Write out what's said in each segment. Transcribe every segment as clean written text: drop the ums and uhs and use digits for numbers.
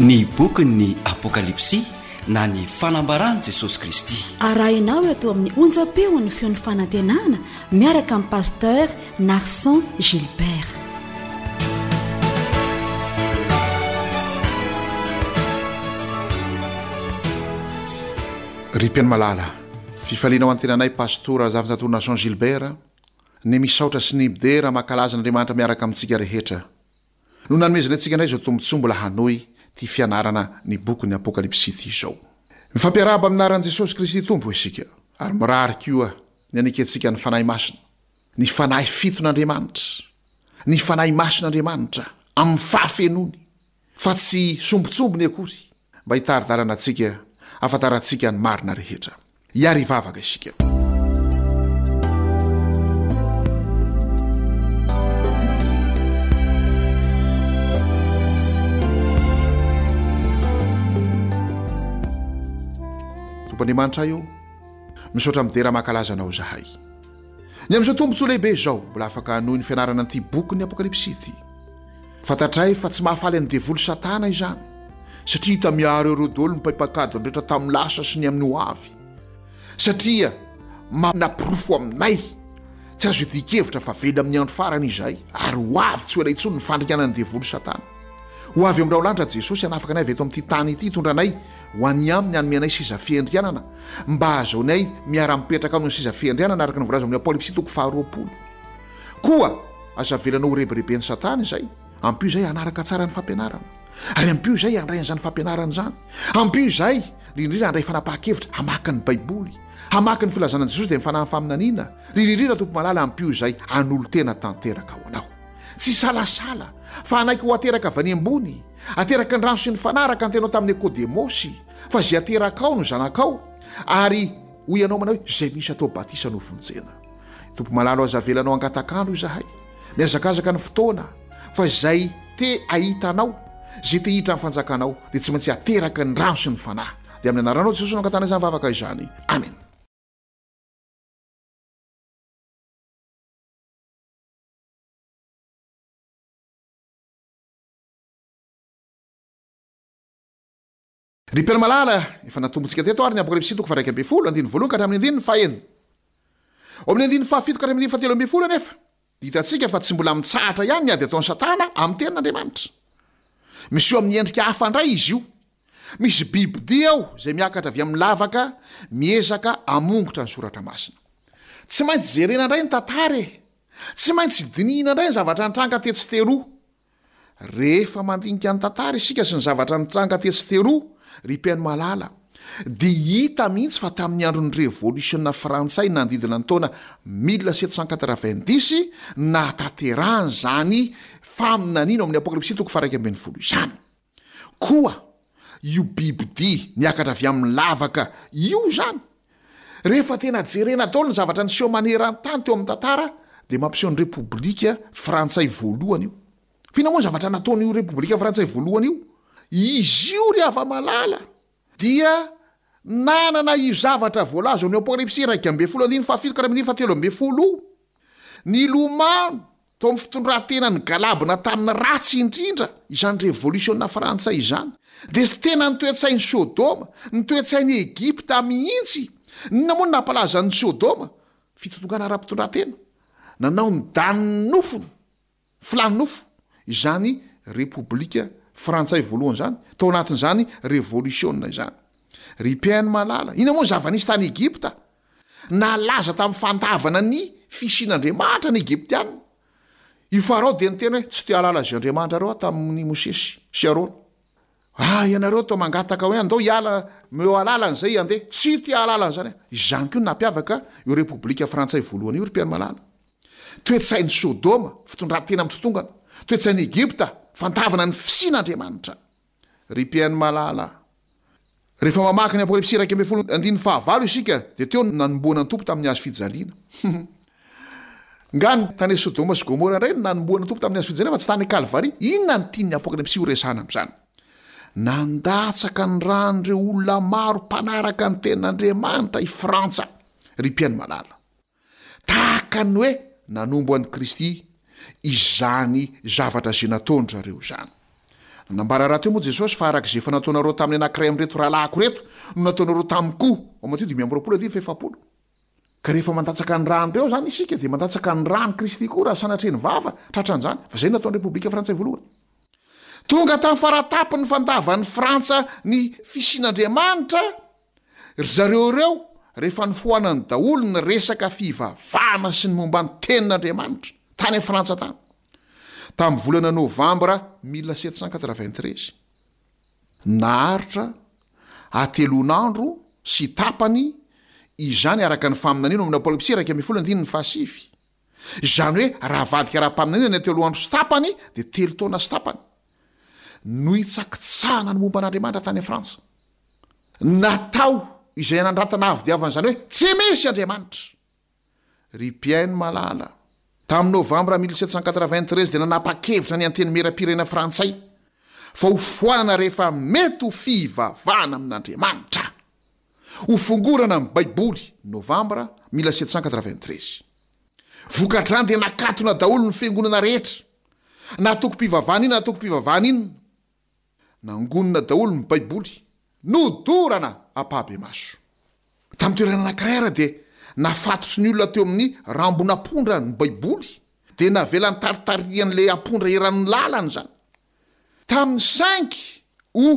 ny bokyny apokalipsy na ny fanambarany Jesosy Kristy. Arahinao ato amin'ny onjam-peo ny feon'ny fanantenana miaraka amin'ny pasteur Narson Gilbert. Ry-piany malala, fifaliana ho antenanay pastora zavin'ato Narson Gilbert, ny misaotra sy ny bidera makalaza n'Andriamanitra miaraka amintsika rehetra. No nanomezana antsika indray izao tombontsomo mbola hanoy ty fianarana ny boky ny apokalipsy ty izao. Mifampiarahaba aminaran'i Jesosy Kristy tompo isika, ary mirary koa ny anikeantsika ny fanahy masina, ny fanahy fiton'Andriamanitra, ny fanahy masin'Andriamanitra amin'ny fahafenony, fa tsy sombotsombony akory, mba hitaridarana antsika afantarantsika ny marina rehetra. Iary vavaka isika. Tompoandriamanitra io, misaotra midera makalaza anao zahay. Ny amin'izao tombontsoa lehibe izao, mbola afaka hanohy ny fianarana an'ity boky ny apokalipsy ity. Fantatray fa tsy mahafaly an'ny devolo Satana izany, satria hita miaro ireo dolo ny paipakadiny rehetra tamin'ny lasa sy ny amin'ny hoavy. Satria manapirofo aminay tsy azo idikevitra fa vela amin'ny andro farany izay, ary hoavy tsy ho ela intsony ny fandrikanan'ny devolo Satana. Hoavy amin'irao lanitra Jesosy hanafaka anay avy eto amin'ity tany ity hitondranay ho any aminy hanome anay siza fiandrianana, mba azaonay miara-mipetraka amin'ny siza fiandrianana araka ny voalaza amin'ny apokalipsy toko 2. Koa aza velana ho rebereben'ny Satana izay, ampio izay hanaraka tsara ny fampianarana, ary ampio izay handray an'izany fampianarana izany, ampio izay rindrina handray fanapahan-kevitra hamaky ny baiboly, hamaky ny filazanan'i Jesosy dia mifanahy faminaniana, rindrina tompo malala ampio izay an'olo tena tanteraka ho anao. Tsy salasala fa anaiky ho ateraka avy any ambony, ateraka ny rano sy ny fanaraka antenao tamin'ny Nikodemosy, fa zay ateraka ao no zanakao, ary ho ianao manao hoe zay misy atao batisa no fonjena. Tompo malala aza velanao angatakano izahay, miazakazaka ny fotoana, fa zay te ahitanao, zay te hitra amin'ny fanjakanao, dia tsy maintsy ateraka ny rano sy ny fanahy. Dia amin'ny anaranao Jesosy no angatana izany vavaka izany. Amen. Ry mpiara malala, efa natombotsika teto ary ny apokalipsy toko 1:20 andiny voalohany ka hatramin'ny 9:1. Ao amin'ny 9:7 ka hatramin'ny 7:7 nefa, hitantsika fa tsy mbola mitsahatra ihany ny ady ataon'ny Satana amin'ny tenin'Andriamanitra. Misy eo amin'ny endrika hafa indray izy io. Misy bibidia ao izay miakatra avy amin'ny lavaka, miezaka amongotra ny soratra masina. Tsy maintsy jerena indray ny tantara, tsy maintsy dinihina indray ny zavatra nitranga tetsy teroa. Rehefa mandinika ny tantara isika sy ny zavatra nitranga tetsy teroa, ry mpiany malala, dia hita mihitsy fa tamin'ny andron'ny révolution frantsay nandidina ny taona 1790 nahatanterahany zany faminaniana amin'ny apokalipsy toko 1:20 izany. Koa io bibidia miakatra avy amin'ny lavaka io zany, rehefa tena jerena daholo ny zavatra niseho maneran-tany teo amin'ny tantara, dia mampiseho ny repoblika frantsay voalohany io. Fina moa ny zavatra nataon'io repoblika frantsay voalohany io? Izy io ry ava malala dia nanana io zavatra voalaza amin'ny apokalipsy 1:7 ny lomano tao amin'ny fitondrantena ny galabona tamin'ny ratsy indrindra izany révolution frantsay izany, dia sy tena ny toetsain'ny Sodoma, ny toetsain'ny Egypta mihitsy, namoa ny nampalazan'ny Sodoma fitotongana ara-pitondrantena, nanao ny daniny nofony, filany nofo izany repoblika frantsay voalohany zany, tao anatin'izany révolution izany. Ry mpiainy malala, ina moa ny zava-nisy tany Egypta, nalaza tamin'ny fantavana ny fisin'Andriamanitra ny Egyptianina. Io Farao dia niteny hoe tsy te halala zay Andriamanitra reo tamin'ny Mosesy sy Arona. Ianareo to mangataka hoe andao hiala meo alalan'izay andeha, tsy te halalan'izany. Izany koa nampiavaka io repoblika frantsay voalohany io ry mpiainy malala. Toetsain'ny Sodoma fitondrantena mitotongana, toetsain'ny Egypta fantavana ny fisin'Andriamanitra. Ry mpiainy malala, rehefa mamaky ny apokalipsy 1:15 isika, dia teo nanomboana ny tompo tamin'ny hazo fijaliana. Ngany tany Sodoma sy Gomora indray nanomboana ny tompo tamin'ny hazo fijaliana, fa tsy tany Kalvari. Inona ny tiany apokalipsy io resana amin'izany? Nandatsaka ny ran'ireo olona maro mpanaraka ny tenin'Andriamanitra i Frantsa, ry mpiainy malala, tahaka ny hoe nanombo an'i Kristy izany zavatra zay nataon'zareo zany. nambara raha teo moa jesosy fa arak'izay fa nataonareo tamin'ny anankiray am'reto rahalahako reto no nataonareo tamikoa ao mateo 5 ka rehefa mandatsaka ny rano reo zany isika dia mandatsaka ny rano kristy koa raha sanatreny vava tratran'izany fa zay nataony repoblika frantsay voalohany tonga tamin'ny faratapy ny fandavan'ny frantsa ny fisian'andriamanitra zareo reo rehefa nifoanany daolo ny resaka fivavahana sy ny momba ny tenin'andriamanitra tany amin'ny frantsa tany tamin'ny volana novambra 1793 naharitra atelonandro sy tapany izany araka ny faminanina amina apokalipsy raika amby folany ny fahasify izany hoe raha vadika raha-paminanina ny ateloandro sy tapany dia 3 taona sy tapany no hitsakitsahana ny momba an'andriamanitra tany frantsa natao izay anandratana avydiavan'izany hoe tsy misy andriamanitra ry Piaine Malala tamin'ny novambra 1793 dia nanapa-kevitra ny anteny mera-pirena frantsay fa ho foanana rehefa mety ho fivavahana amin'andriamanitra ho fongorana amin'ny baiboly novambra 1793 vokadrany dia nakatona daholo ny fiangonana rehetra na toko mpivavahana iny na toko mpivavahana iny nangonina daholo ny baiboly nodorana apabe maso tamin'ny toerana anankiray ara dia nafatotry ny olona teo amin'ny rambon'apondra ny baiboly dia navelany taritarian'le apondra eran'ny lalany zany tamin'ny 5 o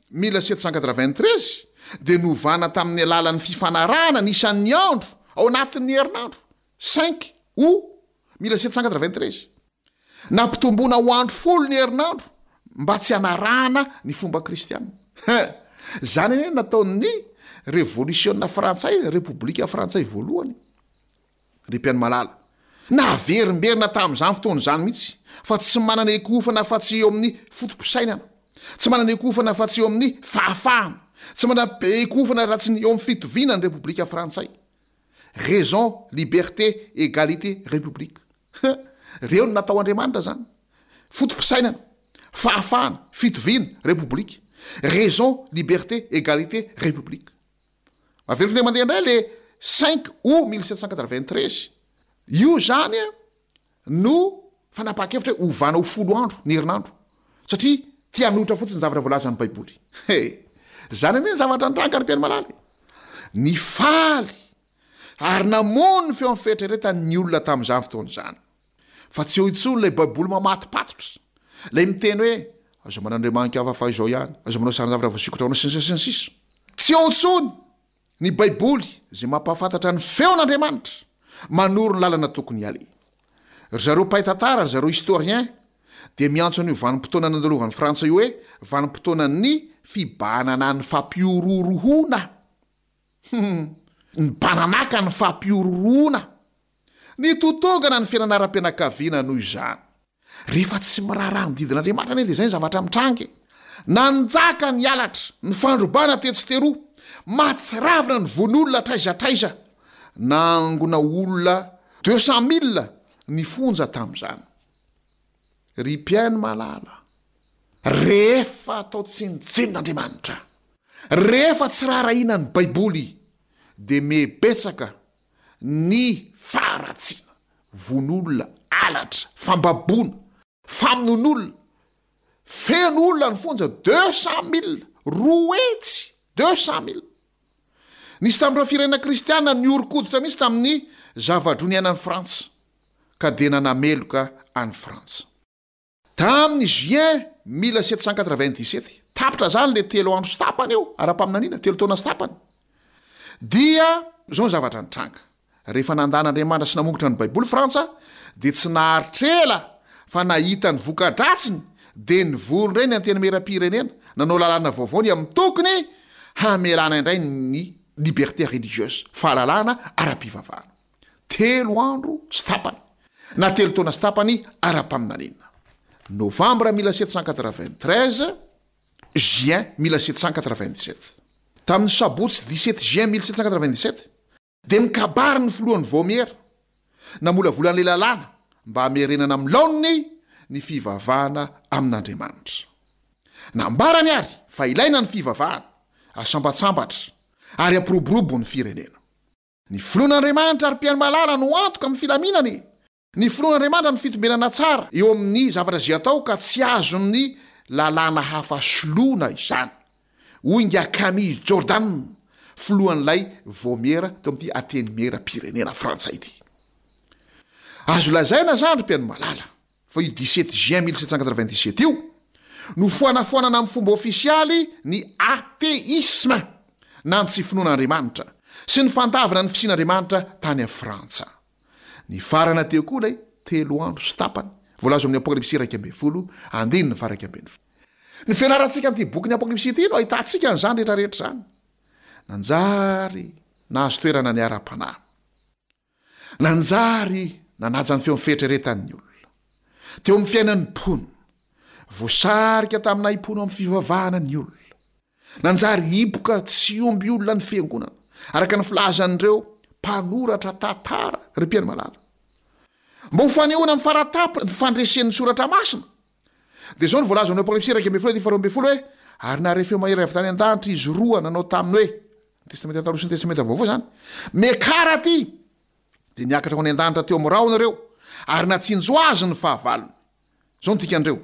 1793 dia novana tamin'ny alalan'ny fifanarahana nisan'ny andro ao anatin'ny herinandro 5 o 1793 nampitomboana ho andro folo ny herinandro mba tsy hanarahana ny fomba kristianina zany eny nataon'ny révolution frantsay république frantsay voalohany ry Piaine Malala naverimberina tamin'izany fotoana zany mihitsy fa tsy manana ekofana fa tsy eo amin'ny fotom-pisainana tsy manana ekofana fa tsy eo amin'ny fahafahana tsy manana ekofana raha tsy eo amin'ny fitoviana ny république frantsay raison liberté égalité république reo no natao andriamanitra zany fotom-pisainana fahafahana fitoviana république raison liberté égalité république mavelotro le mandeha indray le 5 o 1793 io zany no fanapa-kevitra hoe ovana ho 10 andro ny herinandro satria tia miotra fotsiny zavatra voalazany baiboly zany ane zavatra niranga ny Piaine Malala ny faly ary namono ny feo amin'ny fieritreretany ny olona tamin'izany fotoana zany fa tsy eo itsony lay baiboly mamatipatotra lay miteny hoe aza manandriamanitra afa izao ihany aza manao sary zavatra voasikotra ao sy ny sisa tsy eo itsony ny baiboly zay mampahafantatra ny feon'andriamanitra manoro ny lalana tokony aly ry zareo paitatara ry zareo historien dia miantso an'io vanim-potoana nandalovany frantsa io hoe vanim-potoana ny fibanana ny fampiororohona ny bananaka ny fampiororohona ny totongana ny fiainana ara-pianakaviana noho izany rehefa tsy miraharaha ny didin'andriamanitra ane dia zay ny zavatra mitrangy nanjaka ny alatra ny fandrobana tetsyteroa matsiravina ny von'olona traizatraiza nangona olona 200 000 ny fonja tamin'izany ry Piaine Malala rehefa atao tsinotsinon'andriamanitra rehefa tsy raharahiana ny baiboly dia mebetsaka ny faharatsiana von'olona alatra fambabona faminon'olona fen'olona ny fonja 200 000 roetsy 200 000 nisy tamin'ireo firenena kristiana ny orokoditra misy tamin'ny zavadrony ainan'ny frantsa ka dia nanameloka any frantsa tamin'ny juin 1797 tapitra zany le 3 andro sy tapany eo ara-paminanina 3 taona sy tapany dia zao ny zavatra nitranga rehefa nandan'andriamanitra sy namongotra ny baiboly frantsa dia tsy naharitrela fa nahita ny vokadratsiny dia ny vorony ray ny anteny mera-pirenena nanao lalàna vaovao ny amin'ny tokony hamelana indray ny liberté religieuse fahalalàna ara-pivavahana 3 andro sy tapany na 3 taona sy tapany ara-paminanina novambra 1793 juin 1797 tamin'ny sabotsy 17 juin 1797 dia nikabary ny filohan'ny vomiera namolavolan'le lalàna mba hamerenana amin'ny laoniny ny fivavahana amin'andriamanitra nambarany ary fa ilaina ny fivavahana asambatsambatra ary ampiroborobo ny firenena ny filohan'andriamanitra ary Piaine Malala no antoka amin'ny filaminany ny filohan'andriamanitra ny fitombenana tsara eo amin'ny zavatra zay atao ka tsy azony lalàna hafa soloana izany hoy nga Camille Jordan filohan'ilay vomiera to amin'ity Ateny miera pirenena frantsay ity. Azo lazaina zany ry mpiaino malala fa io 17 juin 1797 io no foanafoanana amin'ny fomba ofisialy ny ateisma na ny tsy finoan'Andriamanitra sy ny fantavana ny fisian'Andriamanitra tany amin'ny Frantsa. Ny farana teo koa lay 3 andro sy tapany voalazo amin'ny Apokalipsy 1:10 andininy fa 1:10. Ny fianarantsika amin'ity boky ny Apokalipsy ity no ahitantsika an'izany rehetrarehetra zany. Nanjary nahazo toerana ny ara-panahy. Nanjary nanaja ny feo mifetreretan'ny olona. Teo amin'ny fiainan'ny mpono. Voasarika tamina impono amin'ny fivavahana ny olona. Nanjary hipoka tsy omby olona ny fiangonana. Araka ny filazan'ireo mpanoratra tantara ry mpiaino malala. Mba ho fanehoana amin'ny faratapony ny fandresen'ny soratra masina. Dia zao ny voalaza amin'ny Apokalipsy 1:12 hoe ary narefeo mahery avy tany an-danitra izy roa nanao taminy hoe testamenta taloha sy ny testamenta vaovao zany mekara ty dia niakatra ho any an-danitra teo amin'ny rahonareo ary natsinjo azy ny fahavalony. Zao notikan'ireo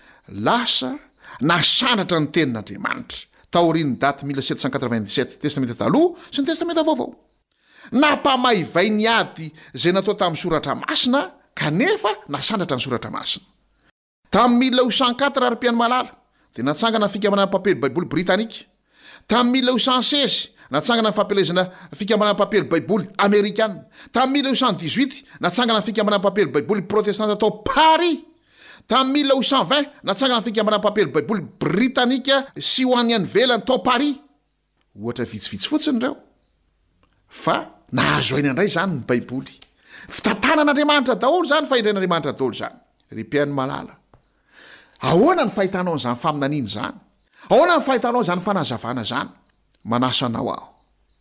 lasa nasandratra ny tenin'Andriamanitra taorian'ny daty 1797 testamenta taloha sy ny testamenta vaovao. Nampamaivay ny ady zay natao tamin'ny soratra masina kanefa nasandratra ny soratra masina. Tamin'ny 1904 ary mpiaino malala dia natsangana fikambanana papely baiboly britanika. Tamin'ny 1916 natsangana fampelezana fikambanana papely baiboly amerikanina. Tamin'ny 1918 natsangana fikambanana papely baiboly protestanta tao Paris. Tamin'ny 1920 natsangana fikambanana papely baiboly britanika sy ho any ivelany tao Paris. Ohatra vitsivitsy fotsiny ireo. Fa nahazo aina indray zany ny baiboly. Fitantanan'Andriamanitra daholo zany fahendren'Andriamanitra daholo zany. Ry mpiaino malala. Ahoana ny fahitanao an'izany faminaniana zany? Ahoana ny fahitanao zany fanazavana zany? Manasa anao aho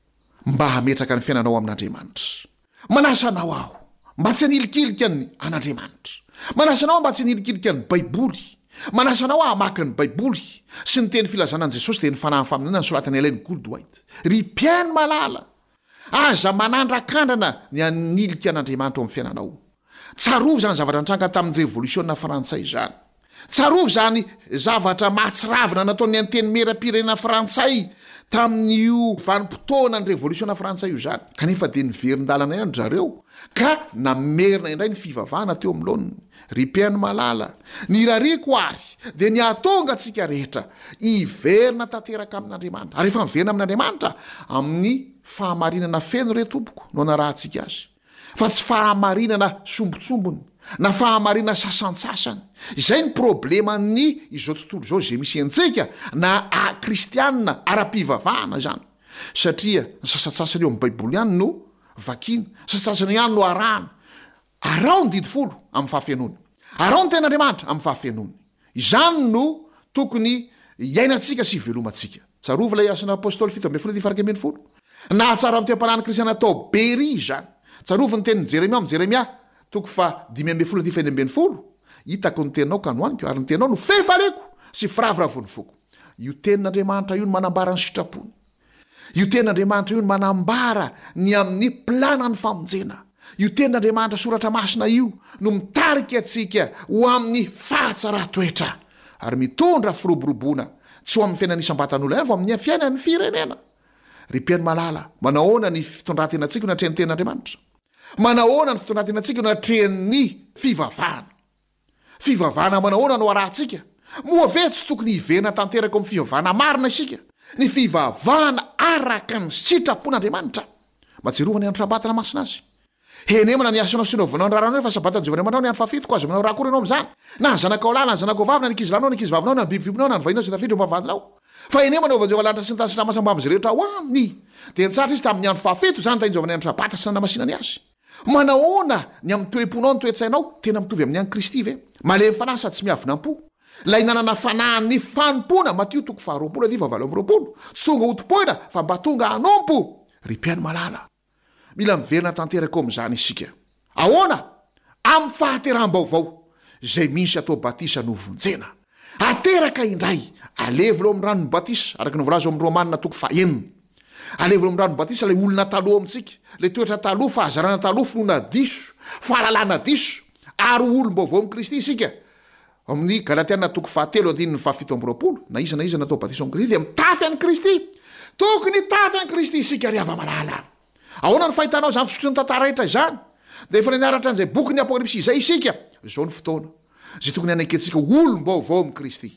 mba hametraka ny fiainanao amin'Andriamanitra. Manasa anao aho mba tsy hanilikilika ny an'Andriamanitra. Manasa anao mba tsy hanilikilika ny baiboly. Manasa anao hamaky ny baiboly sy ny teny filazana an' Jesosy dia ny fanahy faminaniana ny soratany Ellen Goldwhite. Ry mpiaino malala. Aza manandrakandana ny anilika an'Andriamanitra ao amin'ny fiainanao. Tsarovo zany zavatra nitranga tamin'ny revolutionna frantsay zany. Tsarovo zany zavatra mahatsiravina nataony anteny mera-pirenena frantsay tamin'io vanim-potoana ny revolutionna frantsay io zany. Kanefa dia niverin-dalana ihany zareo ka namerina indray ny fivavahana teo amin'ny laoniny. Ry mpiaino malala, ny rariko ary dia ny atonga antsika rehetra iverina tanteraka amin'Andriamanitra. Ary efa miverina amin'Andriamanitra amin'ny fahamarinana feno re tompoko no anarahantsika azy. Fa tsy fahamarinana sombotsombony na fahamarinana sasantsasany. Izay ny problema ny izao tontolo izao zay misy antsika na kristianina ara-pivavahana zany. Satria ny sasantsasany eo amin'ny baiboly ihany no vakiana. Sasantsasany ihany no arahana. Arao ny didifolo amin'ny fahafianoany. Arao ny ten'Andriamanitra amin'ny fahafianoany. Izany no tokony iainantsika sy velomantsika. Tsarovy ilay asan'ny apôstôly 7:10 na tsara amin'ny team-panahiny kristiana atao Bery zany. Tsarovy ny tenin'ny Jeremia amin'ny Jeremia toko fa 5:10 hitako ny teninao ka nohaniko ary ny teninao no fefareko sy firaviravony foko. Io tenin'Andriamanitra io no manambara ny sitrapony. Io tenin'Andriamanitra io no manambara ny amin'ny plana ny famonjena. Io tenin'Andriamanitra soratra masina io no mitarika atsika ho amin'ny fahatsara-toetra ary mitondra firoboroboana tsy ho amin'ny fiainanisam-batan'olona ihany fa amin'ny fiainan'ny firenena. Ry mpiaino malala, manahoana ny fitondrantenantsika no hatrehan'ny tenin'Andriamanitra? Manahoana ny fitondrantenantsika no hatrehan'ny fivavahana? Fivavahana manahoana no arahantsika? Moa ve tsy tokony hiverina tanteraka amin'ny fivavahana marina isika? Ny fivavahana araka ny sitrapon'Andriamanitra. Matsirovana ny andro sabatana masina azy. Henemana ny asanao sy naovanao ny raranao fa sabatana Jehovah ny andro fafitoko azo manao raha kory ianao amin'izany. Na ny zanakao lahy na ny zanakao vavy na ny ankizilahinao na ankizivavinao na ny bibibibinao na ny vainao sy tafiditra mavadinao. Fa henemana ovanjova lanitra sy ny tany sy namasamba amin'izy rehetra ho aminy. Dia nitsatra izy tamin'ny andro fafito zany tainjova ny andro sabata sy nanamasina ny azy. Manahoana ny amin'ny toe-ponao ny toe-tsainao tena mitovy amin'ny any Kristy ve? Malemy fanahy sady tsy miavinam-po. Lay nanana fanahin'ny fanompona Matio toko 20:20. Tsy tonga otom-poina fa mba tonga hanompo. Ry mpiaino malala, mila miverina tanteraka ao amin'izany isika. Ahoana? Amin'ny fahateraham-baovao zay misy atao batisa no vonjena. Ateraka indray alevilo amin'ny ranony batisa araka ny volazo amin'ny Romanina toko 9. Alevilo amin'ny ranony batisa lay olona taloha amintsika, lay toetra taloha, fahazarana taloha, finoana diso, fahalalana diso, ary olom-baovao amin'ny Kristy isika. amin'ny galatiana toko fahatelo andiny ny fahafito ambyroapolo na iza natao batisa am'y kristy dia mitafy any kristy tokony tafy any kristy isika ry ava-malala ahoana ny fahitanao zany fisotry ny tantara rehetra izany de efa niaratra an'izay boky ny apokalipsy izay isika zao ny fotoana zay tokony anakentsika olom-baovao amin'i kristy.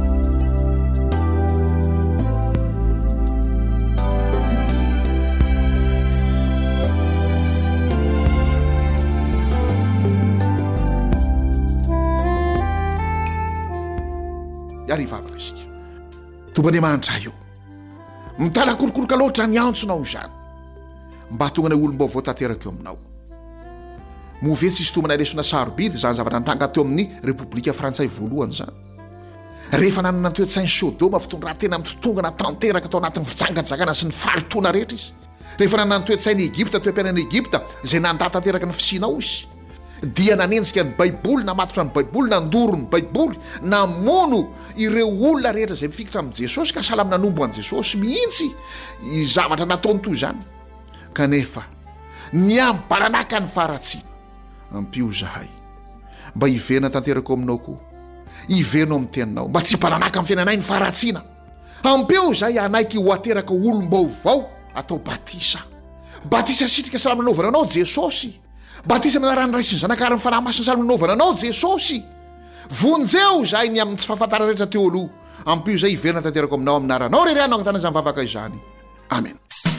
ary ivavaka isika tomban'andriamanitra io mitala korokoroka loatra ny antsonao zany mba tonga ny olom-baovao tanteraka eo aminao movetsy isy tomana lesona sarobidy zany zavatra nitranga teo amin'ny repoblika frantsay voalohany zany rehefa nanana toetsainy sodoma fitondratena mitotongana tanteraka atao anatin'ny fitsangatsakana sy ny falitoana rehetra izy rehefa nanana toetsainy egipta toe-piainany egipta zay nanda tanteraka ny fisinao izy dia nanenjika ny baiboly namatotra ny baiboly nandoro ny baiboly namono ireo olona rehetra zay mifikitra amin'i jesosy ka salamy nanombo an' jesosy mihitsy i zavatra nataony toy zany kanefa ny ambalanaka ny faratsiana ampio zahay mba hiverina tanteraka aminao koa hiverino amin'ny teninao mba tsy balanaka amin'ny fiainanay ny faratsiana ampio zay anaiky ho ateraka olom-baovao atao batisa sitrika salamy nanovana anao jesosy batisa minarany raisy ny zanakary ny fanahy masiny salamy nanovana anao jesosy vonjeo zay ny amin'ny tsy fahafatara rehetra teo aloha ampio zay hiverina tanteraka aminao aminaranao rerehanao agnatana zany vavaka izany amen.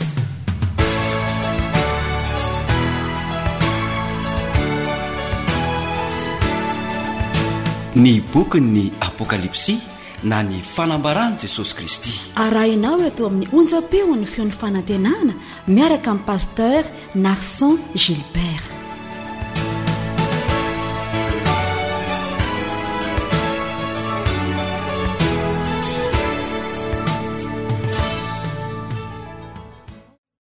ny bokyny apokalipsy na ny fanambarany jesosy kristy arahinao eto amin'ny onjam-peo ny feon'ny fanantenana miaraka amin'ny pasteur Narson Gilbert.